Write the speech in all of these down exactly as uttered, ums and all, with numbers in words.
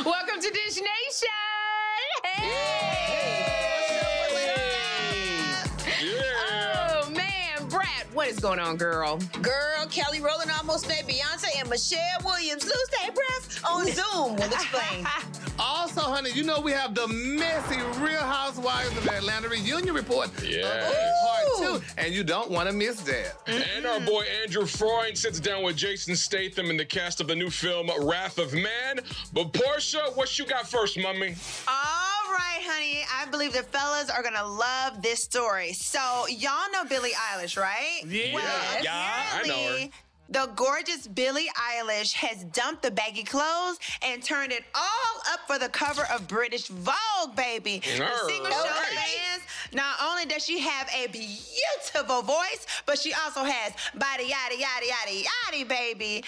Welcome to Dish Nation. Hey. Yeah. Oh, man. Brad, what is going on, girl? Girl, Kelly Rowland almost made Beyonce and Michelle Williams lose their breath on Zoom. We'll explain. Also, honey, you know we have the messy Real Housewives of Atlanta reunion report. Yeah. Part two, and you don't want to miss that. And our boy Andrew Freund sits down with Jason Statham in the cast of the new film Wrath of Man. But Portia, what you got first, mommy? All right, honey. I believe the fellas are going to love this story. So, y'all know Billie Eilish, right? Yeah. Well, Yeah, I know her. apparently, the gorgeous Billie Eilish has dumped the baggy clothes and turned it all up for the cover of British Vogue, baby. The single All shows right. fans, not only does she have a beautiful voice, but she also has body yada yada yada yada, baby.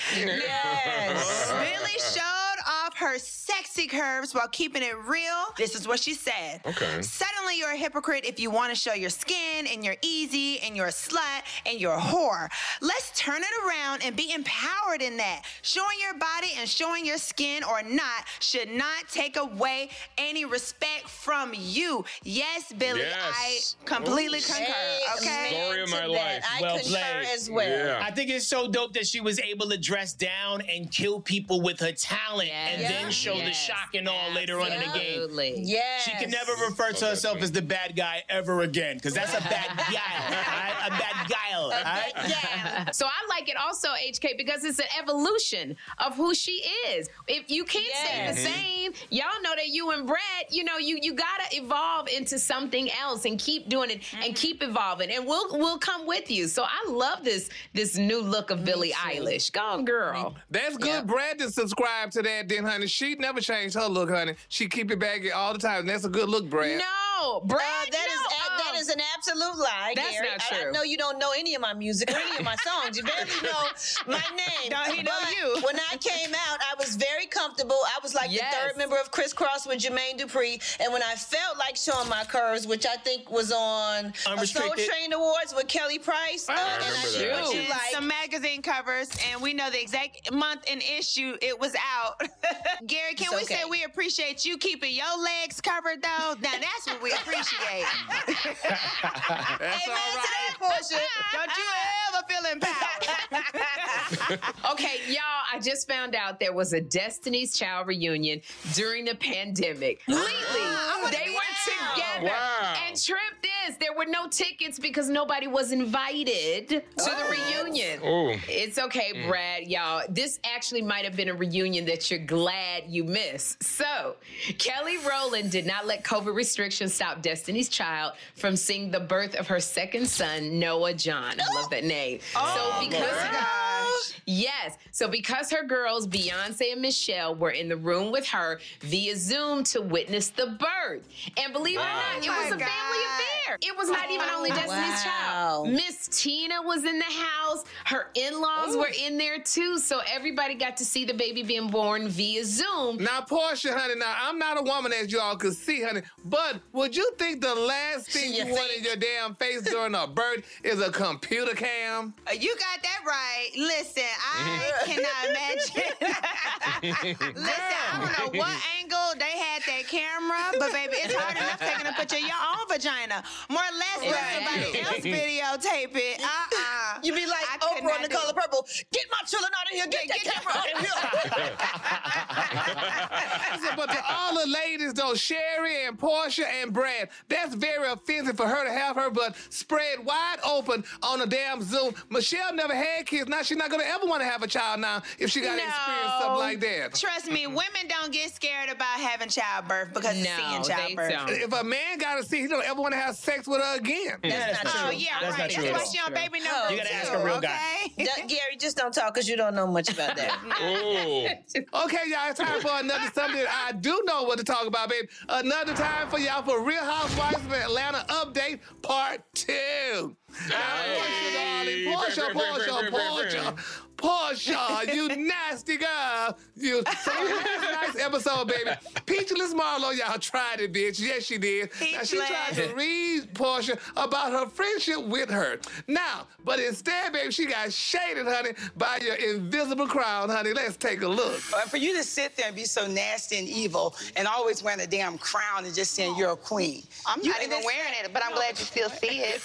Yes. Billie showed off her sexy curves while keeping it real. This is what she said. Okay. Suddenly you're a hypocrite if you want to show your skin and you're easy and you're a slut and you're a whore. Let's turn it around and be empowered in that. Showing your body and showing your skin or not should not take away any respect from you. Yes, Billie, Yes. I completely concur, okay? Story of my To that. life. I Well concur played. as well. Yeah. I think it's so dope that she was able to dress down and kill people with her talent and Yes. then show the Yes. shock and all later on in the game. Absolutely. Yes. She can never refer to herself as the bad guy ever again, because that's a bad guile. all right? A bad guile. All right? Yeah. So I like it also, H K, because it's an evolution of who she is. If you can't Yes. stay the same, y'all know that you and Brad, you know, you you gotta evolve into something else and keep doing it and keep evolving. And we'll we'll come with you. So I love this this new look of Billie Eilish. Go on, girl. That's good. Yeah. Brad to subscribe to that then, honey. She never changed her look, honey. She keep it baggy all the time. That's a good look, Brad. No, Brad. Uh, that is no. that is an absolute lie, That's Gary. not I, I true. know you don't know any of my music or any of my songs. You barely know my name. Don't he know But you? When I came out, I was very comfortable. I was like Yes. the third member of Criss Cross with Jermaine Dupri. And when I felt like showing my curves, which I think was on a Soul Unrestricted. Train Awards with Kelly Price, uh, and I remember did that. what you And like. some magazine covers, and we know the exact month and issue it was out. Gary, can It's we okay. say we appreciate you keeping your legs covered, though? Now, that's what we appreciate. That's Amen all to right. that, Portia. Don't you ever feel empowered. Okay, y'all, I just found out there was a Destiny's Child reunion during the pandemic. Completely. They were together. Wow. And trip this, there were no tickets because nobody was invited to the reunion. Oh. It's okay, Brad, y'all. This actually might have been a reunion that you're glad you missed. So, Kelly Rowland did not let COVID restrictions stop Destiny's Child from seeing the birth of her second son, Noah John. I love that name. so, because gosh. Yes. So because her girls, Beyonce and Michelle, were in the room with her via Zoom to witness the birth. And believe it or not, it my was a family God. affair. It was not even only Destiny's wow. Child. Miss Tina was in the house. Her in-laws were in there too. So everybody got to see the baby being born via Zoom. Now, Portia, honey, now, I'm not a woman, as you all can see, honey, but would you think the last thing Your you want face. in your damn face during a birth is a computer cam? Uh, You got that right. Listen, I cannot imagine. Listen, I don't know what angle they had that camera, but baby, it's hard enough taking a picture of your own vagina. More or less let Right. somebody else videotape it. Uh-uh. You be like I could Oprah not on The do Color it. Purple. Get my children out of here. Get, Get- that get camera out of here. Listen, but to all the ladies, though, Sherry and Portia and Brad, that's very offensive for her to have her butt spread wide open on a damn Zoom. Michelle never had kids. Now she's not going to ever want to have a child now if she got to experience something like that. Trust me, women don't get scared about having childbirth because of No, seeing they childbirth. don't. If a man got to see, he don't ever want to have sex with her again. That's not Oh, true. yeah, That's right. not true That's at why all. she on baby number You gotta two, ask a real guy. okay? D- Gary, just don't talk because you don't know much about that. Oh. Okay, y'all, it's time for another something I do know what to talk about, baby. Another time for y'all for Real Housewives of Atlanta update part two. Now, Portia, darling, Portia, Portia, Portia. Portia, you nasty girl. You so it was a nice episode, baby. Peachless Marlo, y'all tried it, bitch. Yes, she did. Now, she tried to read Portia about her friendship with her. Now, but instead, baby, she got shaded, honey, by your invisible crown, honey. Let's take a look. But for you to sit there and be so nasty and evil and always wearing a damn crown and just saying you're a queen. I'm you not even wearing it, but I'm glad you still see it.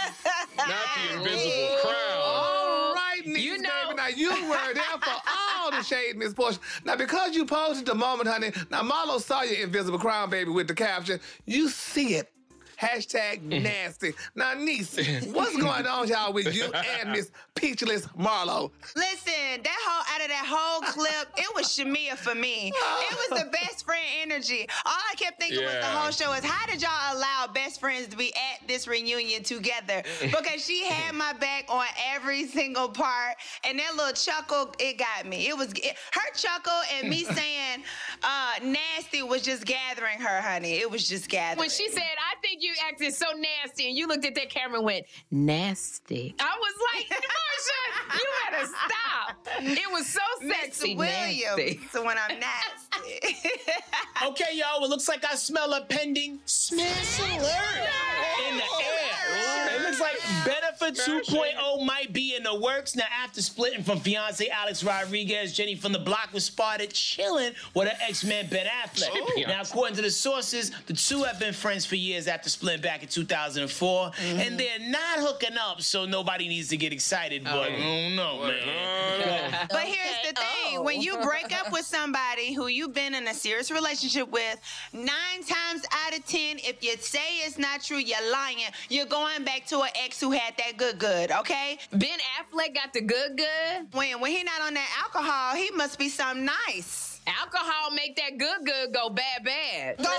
Not the invisible crown. All right, niece, You know- baby. Now, you were there for all the shade, Miss Portia. Now, because you posted the moment, honey, now Marlo saw your invisible crown, baby, with the caption. You see it. Hashtag nasty. Now, niece, what's going on, y'all, with you and Miss Peachless Marlo? Listen, that whole out of that whole clip, it was Shamia for me. It was the best friend energy. All I kept thinking was the Yeah. whole show is how did y'all allow best friends to be at this reunion together? Because she had my back on every single part, and that little chuckle, it got me. It was it, her chuckle and me saying uh, nasty was just gathering her, honey. It was just gathering. When she said, I think you acted so nasty, and you looked at that camera and went, nasty. I was like, Portia, you better stop. It was so sexy. Miss Williams, nasty. so when I'm nasty. Okay, y'all. It looks like I smell a pending smash alert in the air. It looks like Benefit two point oh might be in the works. Now, after splitting from fiance Alex Rodriguez, Jenny from the Block was spotted chilling with her ex-man Ben Affleck. Oh. Now, according to the sources, the two have been friends for years after splitting back in two thousand four, Mm-hmm. and they're not hooking up, so nobody needs to get excited. But I don't know, man. But here's the thing. When you break up with somebody who you've been in a serious relationship with, nine times out of ten, if you say it's not true, you're lying. You're going back to an ex who had that good good, okay? Ben Affleck got the good good. When when he not on that alcohol, he must be something nice. Alcohol make that good good go bad bad. Go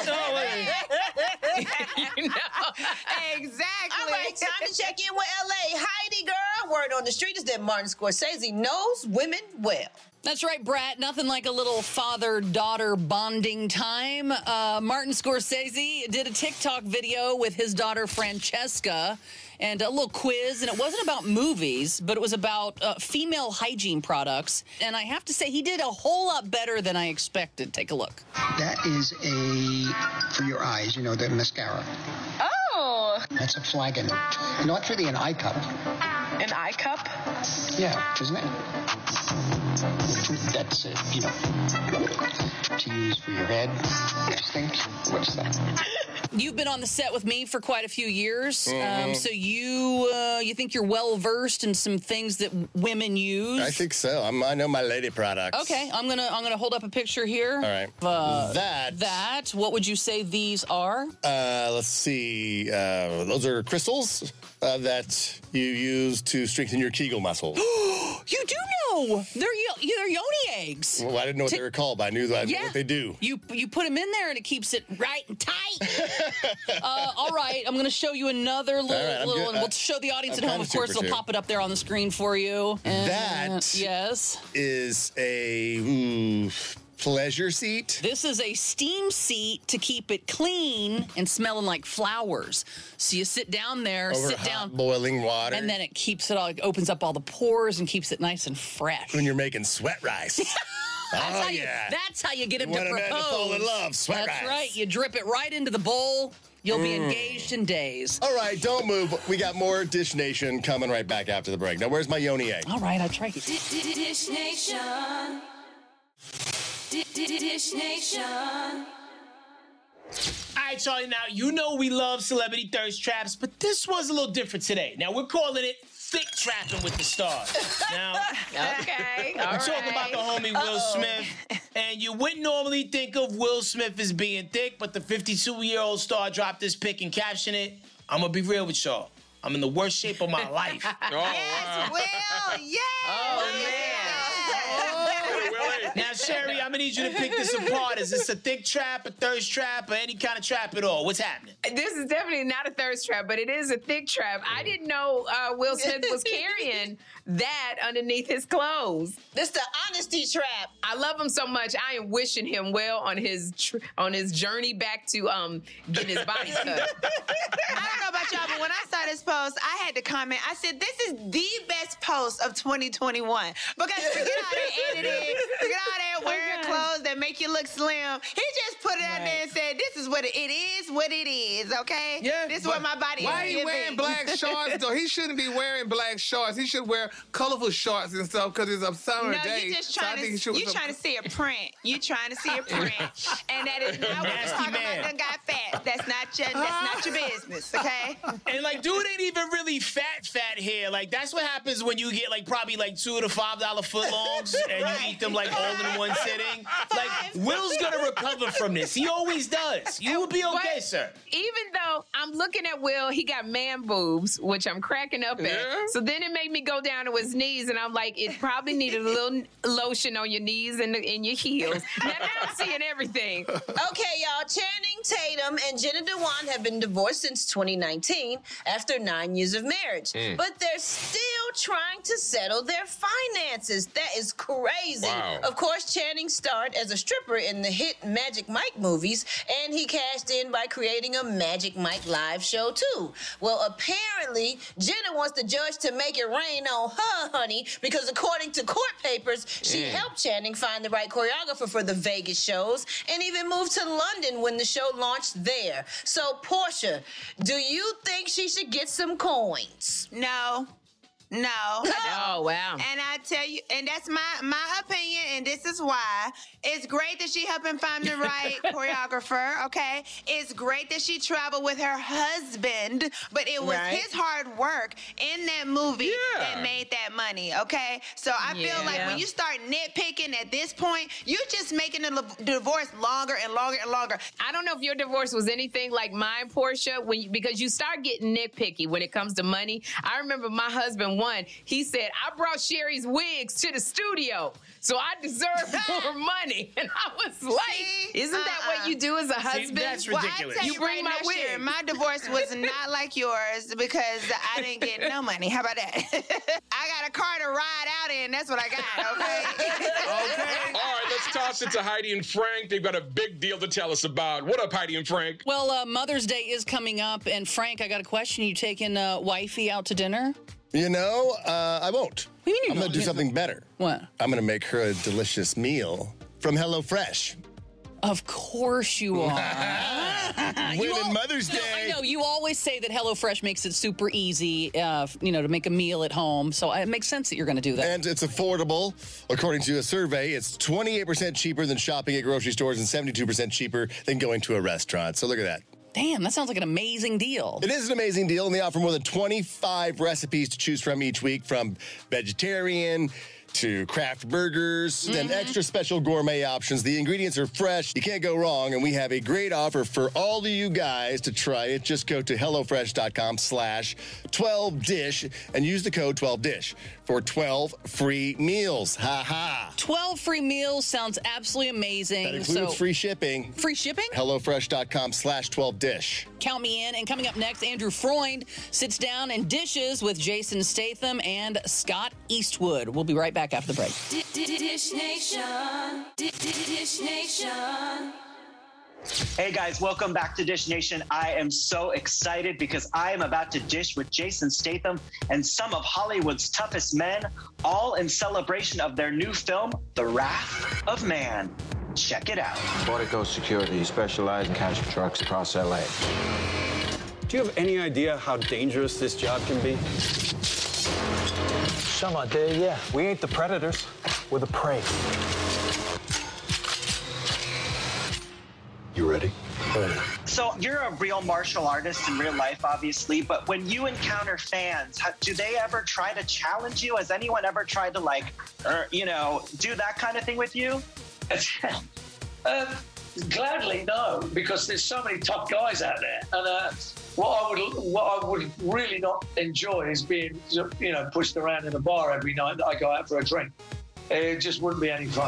You know? Exactly. All right, time to check in with L A. Heidi, girl. Word on the street is that Martin Scorsese knows women well. That's right, Brat. Nothing like a little father-daughter bonding time. Uh, Martin Scorsese did a TikTok video with his daughter Francesca and a little quiz, and it wasn't about movies, but it was about uh, female hygiene products. And I have to say, he did a whole lot better than I expected. Take a look. That is a, for your eyes, you know, the mascara. Oh, That's a flagon. You know, it's really an eye cup. an eye cup? Yeah, isn't it? That's, uh, you know, to use for your head. Just think, what's that? You've been on the set with me for quite a few years, um, so you uh, you think you're well versed in some things that women use. I think so. I'm, I know my lady products. Okay, I'm gonna I'm gonna hold up a picture here. All right. Uh, that. That. What would you say these are? Uh, let's see. Uh, those are crystals uh, that you use to strengthen your Kegel muscles. You do know they're yo- they're yoni eggs. Well, I didn't know what To- they were called, but I knew, that I knew Yeah. what they do. You you put them in there and it keeps it right and tight. uh, all right, I'm going to show you another little, All right, I'm little good. one. We'll Uh, show the audience I'm at home. kinda Of course, super, it'll too. pop it up there on the screen for you. And, That- yes. Is a ooh, pleasure seat. This is a steam seat to keep it clean and smelling like flowers. So you sit down there, Over sit hot down, boiling water. and then it keeps it all, it opens up all the pores and keeps it nice and fresh. when you're making sweat rice. That's oh, how you, yeah. That's how you get him You to want a man propose. to fall in love, sweat That's rice. right. You drip it right into the bowl. You'll be Mm. engaged in days. All right, don't move. We got more Dish Nation coming right back after the break. Now, where's my yoni egg? All right, I tried. Dish Nation. Dish Nation. All right, Charlie, now, you know we love celebrity thirst traps, but this one's a little different today. Now, we're calling it Thick Trapping with the Stars. Now, Okay. All we're talking about right. the homie Will Smith, and you wouldn't normally think of Will Smith as being thick, but the fifty-two-year-old star dropped this pic and captioned it, I'm gonna be real with y'all. I'm in the worst shape of my life. Oh, wow. Will, yes. Oh, man. Hey, Willie. Now, Sherry, I'm gonna need you to pick this apart. Is this a thick trap, a thirst trap, or any kind of trap at all? What's happening? This is definitely not a thirst trap, but it is a thick trap. I didn't know uh, Will Smith was carrying that underneath his clothes. This the honesty trap. I love him so much. I am wishing him well on his tr- on his journey back to um getting his body cut. I don't know about y'all, but when I saw this post, I had to comment. I said, this is the best post of twenty twenty-one. Because forget all that editing, forget all that wearing Okay. clothes that make you look slim. He just put it out there and said, this is what it, it is, what it is, okay? Yeah, This is but what my body Why is he giving. wearing black shorts though? He shouldn't be wearing black shorts. He should wear colorful shorts and stuff because it's a summer No, day. you just So I trying think he to should you wear some- trying to see a print. You trying to see a print, and that is not what we're Nasty talking man. about. Done got fat. That's not your. That's not your business. Okay. And like, dude ain't even really fat, fat here. Like, that's what happens when you get like probably like two to five dollar footlongs and you eat them like all in one sitting. Like, Will's gonna recover from this. He always does. You will be okay, But sir. Even though I'm looking at Will, he got man boobs, which I'm cracking up at. Yeah. So then it made me go down to his knees, and I'm like, it probably needed a little lotion on your knees and in your heels. Now, now I'm seeing everything. Okay, y'all. Channing Tatum and Jenna Dewan have been divorced since twenty nineteen after nine years of marriage. But they're still trying to settle their finances. That is crazy. Wow. Of course, Channing starred as a stripper in the hit Magic Mike movies, and he cashed in by creating a Magic Mike live show, too. Well, apparently, Jenna wants the judge to make it rain on her, honey, because according to court papers, she helped Channing find the right choreographer for the Vegas shows and even moved to London when the show launched there. So, Portia, do you think she should get some coins? No. No. Oh, wow. And I tell you, and that's my my opinion, and this is why. It's great that she helped him find the right choreographer, okay? It's great that she traveled with her husband, but it was Right. his hard work in that movie Yeah. that made that money, okay? So I feel like Yeah. when you start nitpicking at this point, you're just making the li- divorce longer and longer and longer. I don't know if your divorce was anything like mine, Portia, when you, because you start getting nitpicky when it comes to money. I remember my husband one. He said, "I brought Sherry's wigs to the studio, so I deserve more money." And I was like, See? "Isn't that Uh-uh. what you do as a husband?" that's Well, ridiculous. I tell You you, bring right my now, Sharon, wig. my divorce was not like yours because I didn't get no money. How about that? I got a car to ride out in. That's what I got, okay? Okay. All right, let's toss it to Heidi and Frank. They've got a big deal to tell us about. What up, Heidi and Frank? Well, uh, Mother's Day is coming up, and Frank, I got a question. You taking uh, wifey out to dinner? You know, uh, I won't. do you mean you I'm going to do won't? something better. What? I'm going to make her a delicious meal from HelloFresh. Of course you are. You Winning al- Mother's No, Day. I know. You always say that HelloFresh makes it super easy, uh, you know, to make a meal at home. So it makes sense that you're going to do that. And it's affordable. According to a survey, it's twenty-eight percent cheaper than shopping at grocery stores and seventy-two percent cheaper than going to a restaurant. So look at that. Damn, that sounds like an amazing deal. It is an amazing deal, and they offer more than twenty-five recipes to choose from each week, from vegetarian to craft burgers and extra special gourmet options. The ingredients are fresh. You can't go wrong, and we have a great offer for all of you guys to try it. Just go to HelloFresh.com slash 12dish and use the code twelve dish for twelve free meals. Ha ha. twelve free meals sounds absolutely amazing. That includes so, free shipping. free shipping? HelloFresh.com slash 12dish. Count me in. And coming up next, Andrew Freund sits down and dishes with Jason Statham and Scott Eastwood. We'll be right back after the break. Dish Nation. Dish Nation. Hey guys, welcome back to Dish Nation. I am so excited because I am about to dish with Jason Statham and some of Hollywood's toughest men, all in celebration of their new film, The Wrath of Man. Check it out. Portico Security specializes in catching trucks across L A. Do you have any idea how dangerous this job can be? Some idea, yeah. We ain't the predators, we're the prey. You ready? So you're a real martial artist in real life, obviously, but when you encounter fans, how, do they ever try to challenge you? Has anyone ever tried to, like, or, you know, do that kind of thing with you? uh, gladly, no, because there's so many top guys out there. And uh, what I would what I would really not enjoy is being, you know, pushed around in a bar every night that I go out for a drink. It just wouldn't be any fun.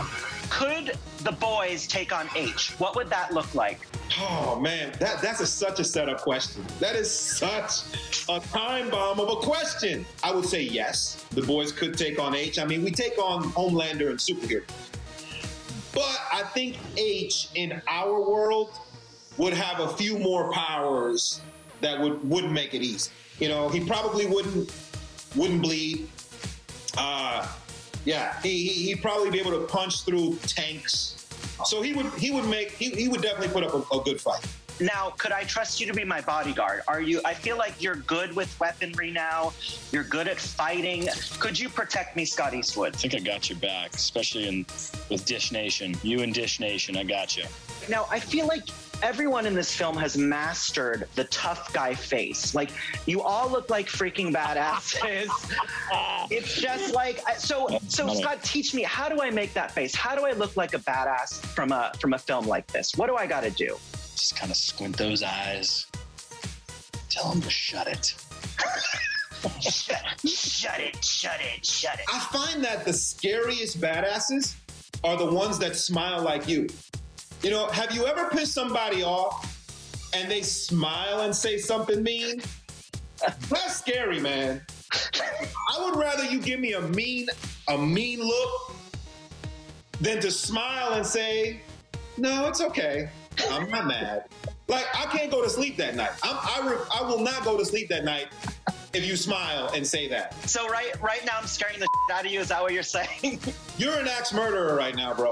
Could the boys take on H? What would that look like? Oh man, that that's a, such a setup question. That is such a time bomb of a question. I would say yes, the boys could take on H. I mean, we take on Homelander and superheroes. But I think H in our world would have a few more powers that would, wouldn't make it easy. You know, he probably wouldn't wouldn't bleed. Uh, yeah, he, he he'd probably be able to punch through tanks. So he would he would make he, he would definitely put up a, a good fight. Now, could I trust you to be my bodyguard? Are you? I feel like you're good with weaponry now. You're good at fighting. Could you protect me, Scott Eastwood? I think I got your back, especially in with Dish Nation. You and Dish Nation, I got you. Now, I feel like everyone in this film has mastered the tough guy face. Like, you all look like freaking badasses. It's just like so. So, Scott, teach me, how do I make that face? How do I look like a badass from a from a film like this? What do I got to do? Just kind of squint those eyes. Tell them to shut it. shut, shut it, shut it, shut it. I find that the scariest badasses are the ones that smile like you. You know, have you ever pissed somebody off and they smile and say something mean? That's scary, man. I would rather you give me a mean, a mean look than to smile and say, no, it's okay. I'm not mad. Like, I can't go to sleep that night. I'm, I, re- I will not go to sleep that night if you smile and say that. So right right now I'm scaring the shit out of you. Is that what you're saying? You're an axe murderer right now, bro.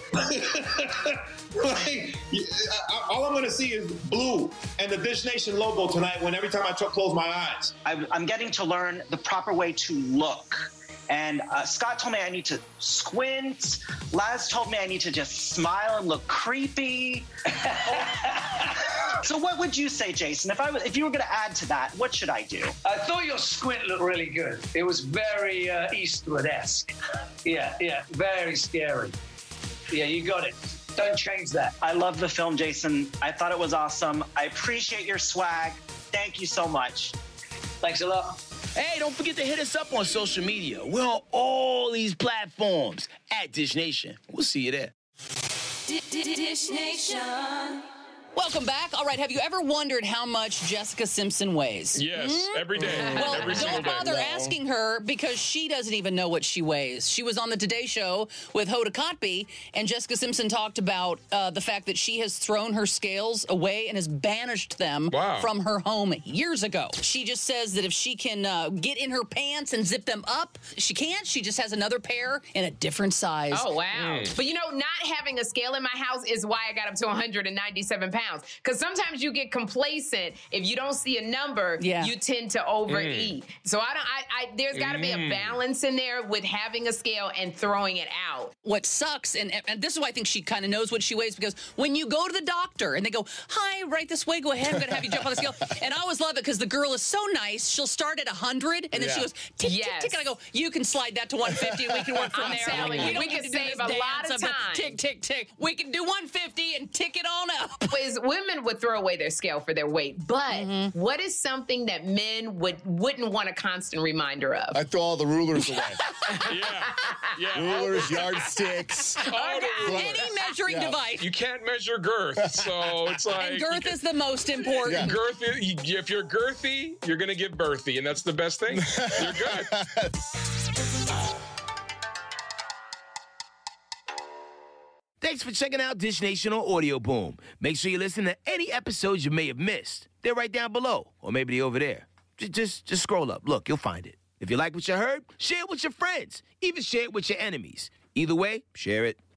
Like, I, all I'm going to see is blue and the Dish Nation logo tonight when every time I t- close my eyes. I'm, I'm getting to learn the proper way to look. And uh, Scott told me I need to squint. Laz told me I need to just smile and look creepy. So what would you say, Jason? If I was, if you were going to add to that, what should I do? I thought your squint looked really good. It was very uh, Eastwood-esque. Yeah, yeah, very scary. Yeah, you got it. Don't change that. I love the film, Jason. I thought it was awesome. I appreciate your swag. Thank you so much. Thanks a lot. Hey, don't forget to hit us up on social media. We're on all these platforms at Dish Nation. We'll see you there. Dish Nation. Welcome back. All right, have you ever wondered how much Jessica Simpson weighs? Yes, Hmm? every day. Well, every single don't day. bother No. asking her because she doesn't even know what she weighs. She was on the Today Show with Hoda Kotb, and Jessica Simpson talked about uh, the fact that she has thrown her scales away and has banished them Wow. from her home years ago. She just says that if she can uh, get in her pants and zip them up, she can't. She just has another pair in a different size. Oh, wow. But you know, not having a scale in my house is why I got up to one hundred ninety-seven pounds. Because sometimes you get complacent. If you don't see a number, Yeah. you tend to overeat. So I don't, I, I there's got to be a Mm. balance in there with having a scale and throwing it out. What sucks, and, and this is why I think she kind of knows what she weighs, because when you go to the doctor and they go, hi, right this way, go ahead, I'm going to have you jump on the scale. And I always love it because the girl is so nice. She'll start at one hundred, and then she Yeah. goes, tick, Yes. tick, tick. And I go, you can slide that to one fifty, and we can work from I'm there. telling you, don't we need can to do save this a lot dance of the time. Tick, tick, tick. We can do one fifty and tick it on up. Is women would throw away their scale for their weight, but Mm-hmm. what is something that men would wouldn't want a constant reminder of? I throw all the rulers away. Yeah. Rulers, yardsticks. All the rulers. Any measuring Yeah. device. You can't measure girth, so it's like And girth is the most important. girth. is- If you're girthy, you're gonna give birthy, and that's the best thing. You're good. Thanks for checking out Dish Nation on Audio Boom. Make sure you listen to any episodes you may have missed. They're right down below, or maybe they're over there. Just, just, just scroll up. Look, you'll find it. If you like what you heard, share it with your friends. Even share it with your enemies. Either way, share it.